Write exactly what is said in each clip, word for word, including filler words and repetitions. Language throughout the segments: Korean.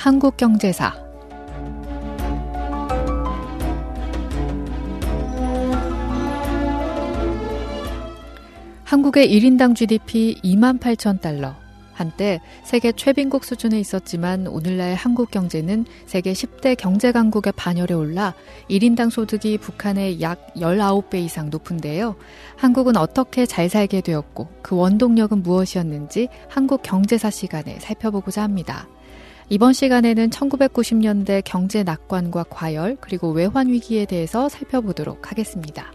한국경제사. 한국의 일 인당 지디피 이만 팔천 달러. 한때 세계 최빈국 수준에 있었지만 오늘날 한국 경제는 세계 십 대 경제 강국의 반열에 올라 일 인당 소득이 북한의 약 십구 배 이상 높은데요. 한국은 어떻게 잘 살게 되었고 그 원동력은 무엇이었는지 한국 경제사 시간에 살펴보고자 합니다. 이번 시간에는 천구백구십 년대 경제 낙관과 과열 그리고 외환 위기에 대해서 살펴보도록 하겠습니다.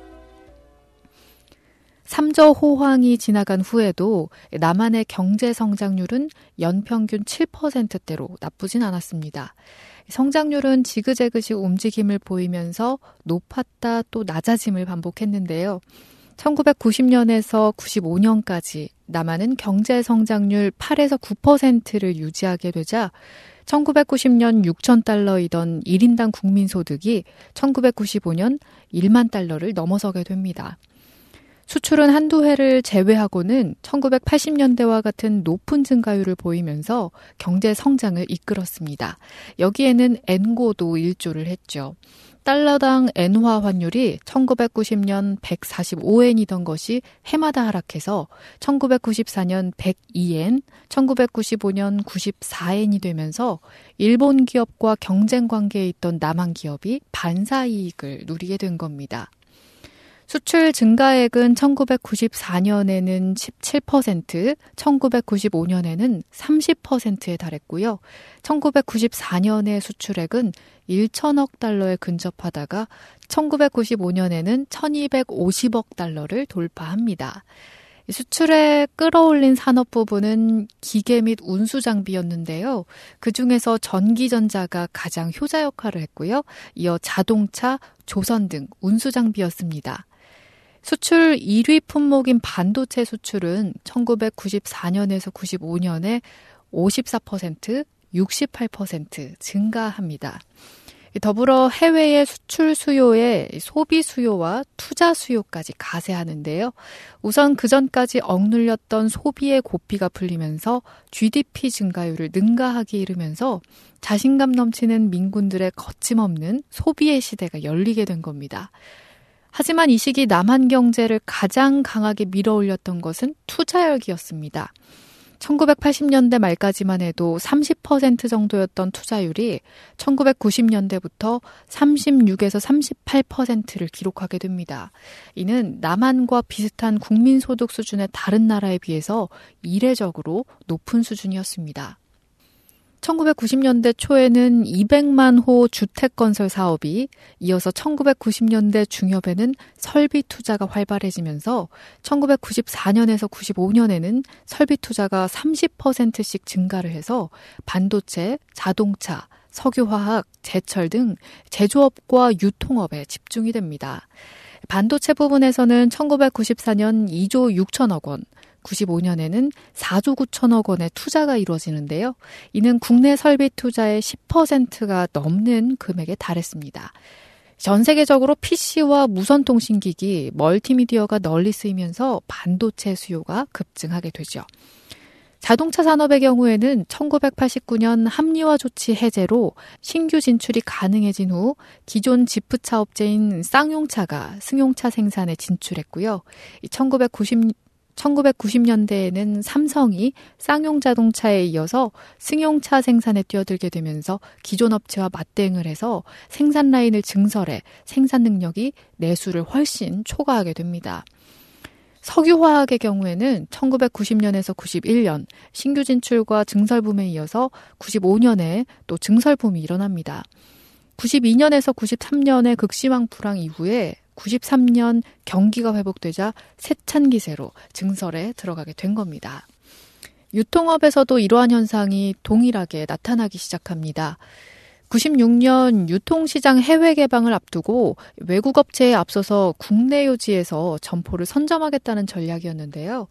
삼 저 호황이 지나간 후에도 남한의 경제 성장률은 연평균 칠 퍼센트대로 나쁘진 않았습니다. 성장률은 지그재그식 움직임을 보이면서 높았다 또 낮아짐을 반복했는데요. 천구백구십 년에서 구십오 년까지 남한은 경제 성장률 팔에서 구 퍼센트를 유지하게 되자 천구백구십 년 육천 달러이던 일 인당 국민소득이 천구백구십오 년 만 달러를 넘어서게 됩니다. 수출은 한두 해를 제외하고는 천구백팔십 년대와 같은 높은 증가율을 보이면서 경제 성장을 이끌었습니다. 여기에는 엔고도 일조를 했죠. 달러당 엔화 환율이 천구백구십 년 백사십오 엔이던 것이 해마다 하락해서 천구백구십사 년 백이 엔, 천구백구십오 년 구십사 엔이 되면서 일본 기업과 경쟁 관계에 있던 남한 기업이 반사이익을 누리게 된 겁니다. 수출 증가액은 천구백구십사 년에는 십칠 퍼센트, 천구백구십오 년에는 삼십 퍼센트에 달했고요. 천구백구십사 년의 수출액은 천억 달러에 근접하다가 천구백구십오 년에는 천이백오십억 달러를 돌파합니다. 수출에 끌어올린 산업 부분은 기계 및 운수 장비였는데요. 그중에서 전기전자가 가장 효자 역할을 했고요. 이어 자동차, 조선 등 운수 장비였습니다. 수출 일 위 품목인 반도체 수출은 천구백구십사 년에서 구십오 년에 오십사 퍼센트, 육십팔 퍼센트 증가합니다. 더불어 해외의 수출 수요에 소비 수요와 투자 수요까지 가세하는데요. 우선 그전까지 억눌렸던 소비의 고삐가 풀리면서 지디피 증가율을 능가하게 이르면서 자신감 넘치는 민군들의 거침없는 소비의 시대가 열리게 된 겁니다. 하지만 이 시기 남한 경제를 가장 강하게 밀어올렸던 것은 투자력이었습니다. 천구백팔십 년대 말까지만 해도 삼십 퍼센트 정도였던 투자율이 천구백구십 년대부터 삼십육에서 삼십팔 퍼센트를 기록하게 됩니다. 이는 남한과 비슷한 국민소득 수준의 다른 나라에 비해서 이례적으로 높은 수준이었습니다. 천구백구십 년대 초에는 이백만 호 주택건설 사업이 이어서 천구백구십 년대 중엽에는 설비 투자가 활발해지면서 천구백구십사 년에서 구십오 년에는 설비 투자가 삼십 퍼센트씩 증가를 해서 반도체, 자동차, 석유화학, 제철 등 제조업과 유통업에 집중이 됩니다. 반도체 부분에서는 천구백구십사 년 이조 육천억 원, 구십오 년에는 사조 구천억 원의 투자가 이루어지는데요. 이는 국내 설비 투자의 십 퍼센트가 넘는 금액에 달했습니다. 전 세계적으로 피씨와 무선통신기기, 멀티미디어가 널리 쓰이면서 반도체 수요가 급증하게 되죠. 자동차 산업의 경우에는 천구백팔십구 년 합리화 조치 해제로 신규 진출이 가능해진 후 기존 지프차 업체인 쌍용차가 승용차 생산에 진출했고요. 천구백구십 천구백구십 년대에는 삼성이 쌍용 자동차에 이어서 승용차 생산에 뛰어들게 되면서 기존 업체와 맞대응을 해서 생산 라인을 증설해 생산 능력이 내수를 훨씬 초과하게 됩니다. 석유화학의 경우에는 천구백구십 년에서 구십일 년 신규 진출과 증설붐에 이어서 구십오 년에 또 증설붐이 일어납니다. 구십이 년에서 구십삼 년의 극심한 불황 이후에 구십삼 년 경기가 회복되자 세찬 기세로 증설에 들어가게 된 겁니다. 유통업에서도 이러한 현상이 동일하게 나타나기 시작합니다. 구십육 년 유통시장 해외 개방을 앞두고 외국 업체에 앞서서 국내 요지에서 점포를 선점하겠다는 전략이었는데요.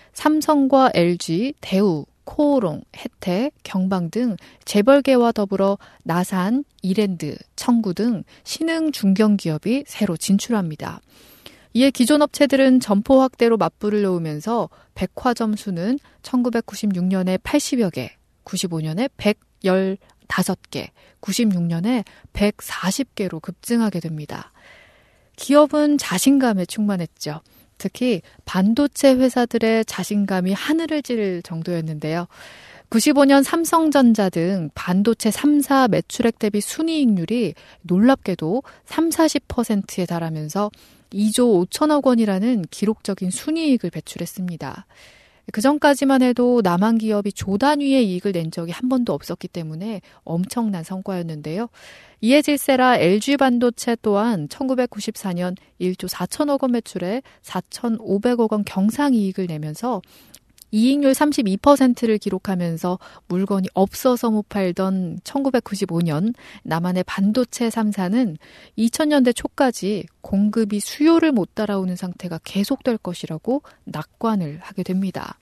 삼성과 엘지, 대우, 코오롱, 혜택, 경방 등 재벌계와 더불어 나산, 이랜드, 청구 등 신흥 중견기업이 새로 진출합니다. 이에 기존 업체들은 점포 확대로 맞불을 놓으면서 백화점 수는 천구백구십육 년에 팔십여 개, 구십오 년에 백육 백십오 개, 구십육 년에 백사십 개로 급증하게 됩니다. 기업은 자신감에 충만했죠. 특히 반도체 회사들의 자신감이 하늘을 찌를 정도였는데요. 구십오 년 삼성전자 등 반도체 삼 사 매출액 대비 순이익률이 놀랍게도 삼십, 사십 퍼센트에 달하면서 이조 오천억 원이라는 기록적인 순이익을 배출했습니다. 그전까지만 해도 남한 기업이 조 단위의 이익을 낸 적이 한 번도 없었기 때문에 엄청난 성과였는데요. 이에 질세라 엘지반도체 또한 천구백구십사 년 일조 사천억 원 매출에 사천오백억 원 경상이익을 내면서 이익률 삼십이 퍼센트를 기록하면서 물건이 없어서 못 팔던 천구백구십오 년 남한의 반도체 삼 사는 이천 년대 초까지 공급이 수요를 못 따라오는 상태가 계속될 것이라고 낙관을 하게 됩니다.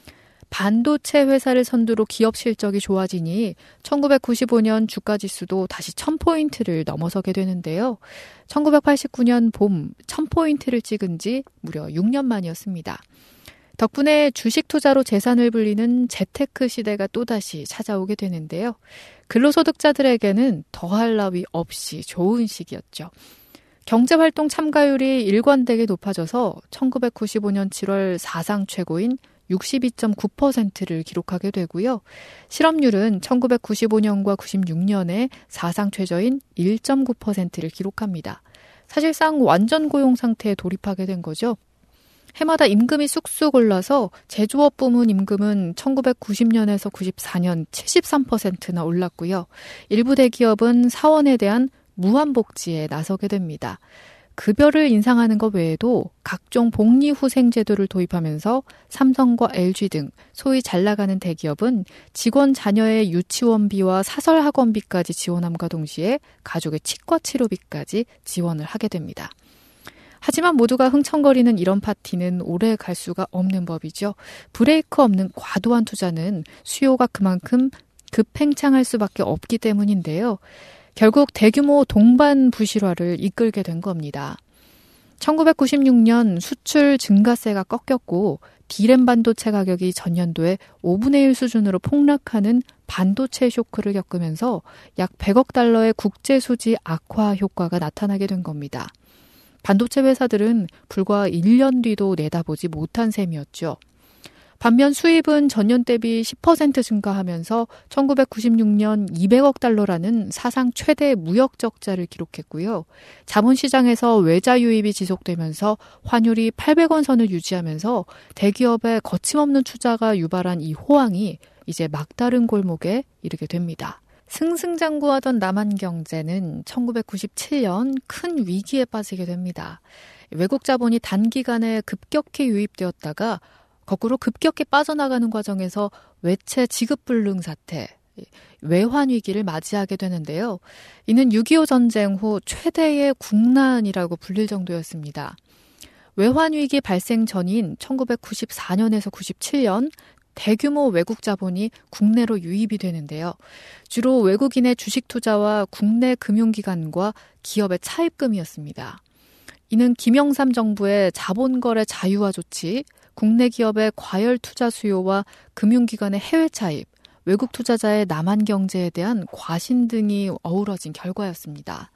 반도체 회사를 선두로 기업 실적이 좋아지니 천구백구십오 년 주가지수도 다시 천 포인트를 넘어서게 되는데요. 천구백팔십구 년 봄 천 포인트를 찍은 지 무려 육 년 만이었습니다. 덕분에 주식 투자로 재산을 불리는 재테크 시대가 또다시 찾아오게 되는데요. 근로소득자들에게는 더할 나위 없이 좋은 시기였죠. 경제활동 참가율이 일관되게 높아져서 천구백구십오 년 칠월 사상 최고인 육십이 점 구 퍼센트를 기록하게 되고요. 실업률은 천구백구십오 년과 구십육 년에 사상 최저인 일 점 구 퍼센트를 기록합니다. 사실상 완전 고용 상태에 돌입하게 된 거죠. 해마다 임금이 쑥쑥 올라서 제조업 부문 임금은 천구백구십 년에서 구십사 년 칠십삼 퍼센트나 올랐고요. 일부 대기업은 사원에 대한 무한복지에 나서게 됩니다. 급여를 인상하는 것 외에도 각종 복리후생 제도를 도입하면서 삼성과 엘지 등 소위 잘나가는 대기업은 직원 자녀의 유치원비와 사설학원비까지 지원함과 동시에 가족의 치과 치료비까지 지원을 하게 됩니다. 하지만 모두가 흥청거리는 이런 파티는 오래 갈 수가 없는 법이죠. 브레이크 없는 과도한 투자는 수요가 그만큼 급팽창할 수밖에 없기 때문인데요. 결국 대규모 동반 부실화를 이끌게 된 겁니다. 천구백구십육 년 수출 증가세가 꺾였고 디램 반도체 가격이 전년도에 오분의 일 수준으로 폭락하는 반도체 쇼크를 겪으면서 약 백억 달러의 국제 수지 악화 효과가 나타나게 된 겁니다. 반도체 회사들은 불과 일 년 뒤도 내다보지 못한 셈이었죠. 반면 수입은 전년 대비 십 퍼센트 증가하면서 천구백구십육 년 이백억 달러라는 사상 최대 무역 적자를 기록했고요. 자본시장에서 외자 유입이 지속되면서 환율이 팔백 원 선을 유지하면서 대기업의 거침없는 투자가 유발한 이 호황이 이제 막다른 골목에 이르게 됩니다. 승승장구하던 남한 경제는 천구백구십칠 년 큰 위기에 빠지게 됩니다. 외국 자본이 단기간에 급격히 유입되었다가 거꾸로 급격히 빠져나가는 과정에서 외채 지급불능 사태, 외환 위기를 맞이하게 되는데요. 이는 육이오 전쟁 후 최대의 국난이라고 불릴 정도였습니다. 외환 위기 발생 전인 천구백구십사 년에서 구십칠 년 대규모 외국 자본이 국내로 유입이 되는데요. 주로 외국인의 주식 투자와 국내 금융기관과 기업의 차입금이었습니다. 이는 김영삼 정부의 자본거래 자유화 조치, 국내 기업의 과열 투자 수요와 금융기관의 해외 차입, 외국 투자자의 남한 경제에 대한 과신 등이 어우러진 결과였습니다.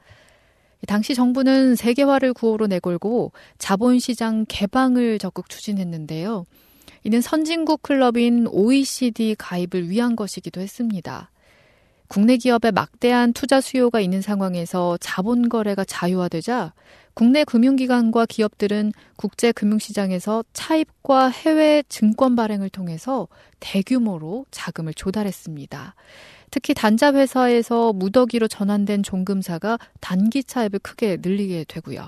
당시 정부는 세계화를 구호로 내걸고 자본시장 개방을 적극 추진했는데요. 이는 선진국 클럽인 오이시디 가입을 위한 것이기도 했습니다. 국내 기업에 막대한 투자 수요가 있는 상황에서 자본 거래가 자유화되자 국내 금융기관과 기업들은 국제 금융시장에서 차입과 해외 증권 발행을 통해서 대규모로 자금을 조달했습니다. 특히 단자 회사에서 무더기로 전환된 종금사가 단기 차입을 크게 늘리게 되고요.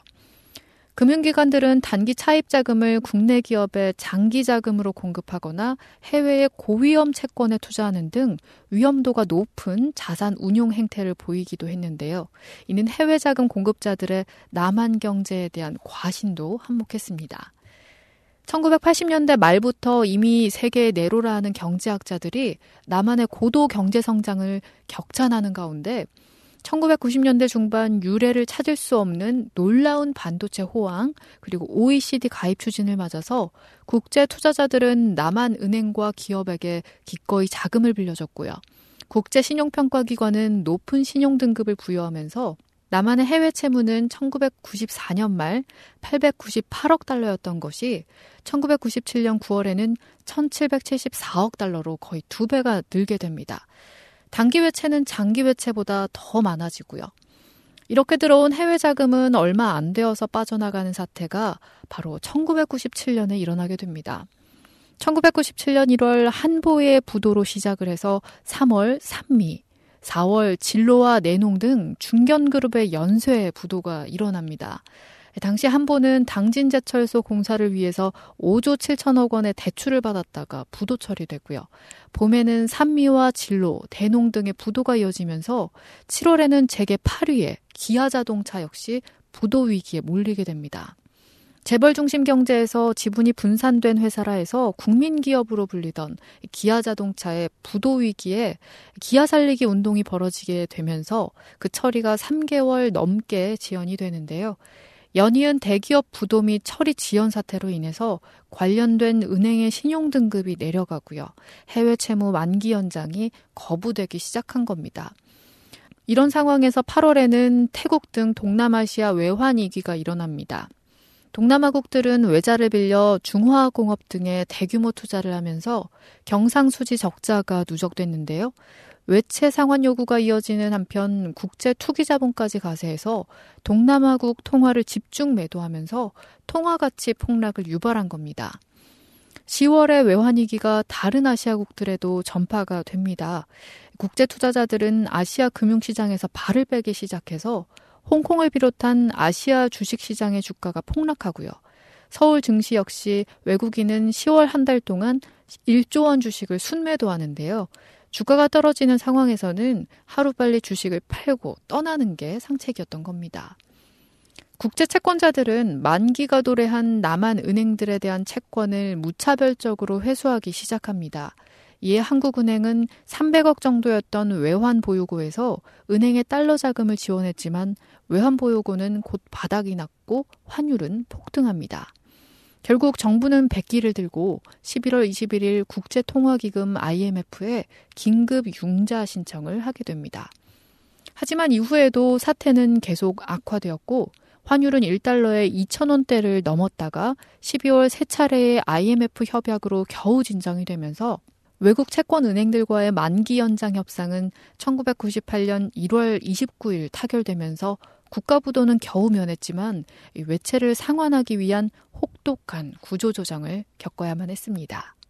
금융기관들은 단기 차입 자금을 국내 기업에 장기 자금으로 공급하거나 해외의 고위험 채권에 투자하는 등 위험도가 높은 자산 운용 행태를 보이기도 했는데요. 이는 해외 자금 공급자들의 남한 경제에 대한 과신도 한몫했습니다. 천구백팔십 년대 말부터 이미 세계의 내로라 하는 경제학자들이 남한의 고도 경제 성장을 격찬하는 가운데 천구백구십 년대 중반 유례를 찾을 수 없는 놀라운 반도체 호황 그리고 오이시디 가입 추진을 맞아서 국제 투자자들은 남한 은행과 기업에게 기꺼이 자금을 빌려줬고요. 국제신용평가기관은 높은 신용등급을 부여하면서 남한의 해외 채무는 천구백구십사 년 말 팔백구십팔억 달러였던 것이 천구백구십칠 년 구월에는 천칠백칠십사억 달러로 거의 두 배가 늘게 됩니다. 단기 외채는 장기 외채보다 더 많아지고요. 이렇게 들어온 해외 자금은 얼마 안 되어서 빠져나가는 사태가 바로 천구백구십칠 년에 일어나게 됩니다. 천구백구십칠 년 일월 한보의 부도로 시작을 해서 삼월 산미, 사월 진로와 내농 등 중견그룹의 연쇄 부도가 일어납니다. 당시 한보는 당진제철소 공사를 위해서 오조 칠천억 원의 대출을 받았다가 부도 처리되고요. 봄에는 산미와 진로, 대농 등의 부도가 이어지면서 칠월에는 재계 팔 위의 기아자동차 역시 부도 위기에 몰리게 됩니다. 재벌 중심 경제에서 지분이 분산된 회사라 해서 국민기업으로 불리던 기아자동차의 부도 위기에 기아 살리기 운동이 벌어지게 되면서 그 처리가 삼 개월 넘게 지연이 되는데요. 연이은 대기업 부도 및 처리 지연 사태로 인해서 관련된 은행의 신용등급이 내려가고요. 해외 채무 만기 연장이 거부되기 시작한 겁니다. 이런 상황에서 팔월에는 태국 등 동남아시아 외환위기가 일어납니다. 동남아국들은 외자를 빌려 중화공업 등에 대규모 투자를 하면서 경상수지 적자가 누적됐는데요. 외채 상환 요구가 이어지는 한편 국제 투기자본까지 가세해서 동남아국 통화를 집중 매도하면서 통화 가치 폭락을 유발한 겁니다. 시월에 외환위기가 다른 아시아국들에도 전파가 됩니다. 국제 투자자들은 아시아 금융시장에서 발을 빼기 시작해서 홍콩을 비롯한 아시아 주식시장의 주가가 폭락하고요. 서울 증시 역시 외국인은 시월 한 달 동안 일조 원 주식을 순매도하는데요. 주가가 떨어지는 상황에서는 하루빨리 주식을 팔고 떠나는 게 상책이었던 겁니다. 국제 채권자들은 만기가 도래한 남한 은행들에 대한 채권을 무차별적으로 회수하기 시작합니다. 이에 한국은행은 삼백억 정도였던 외환보유고에서 은행에 달러 자금을 지원했지만 외환보유고는 곧 바닥이 났고 환율은 폭등합니다. 결국 정부는 백기를 들고 십일월 이십일일 국제통화기금 아이엠에프에 긴급 융자 신청을 하게 됩니다. 하지만 이후에도 사태는 계속 악화되었고 환율은 일 달러에 이천 원대를 넘었다가 십이월 세 차례의 아이엠에프 협약으로 겨우 진정이 되면서 외국 채권은행들과의 만기 연장 협상은 천구백구십팔 년 일월 이십구일 타결되면서 국가부도는 겨우 면했지만 외채를 상환하기 위한 혹독한 구조조정을 겪어야만 했습니다.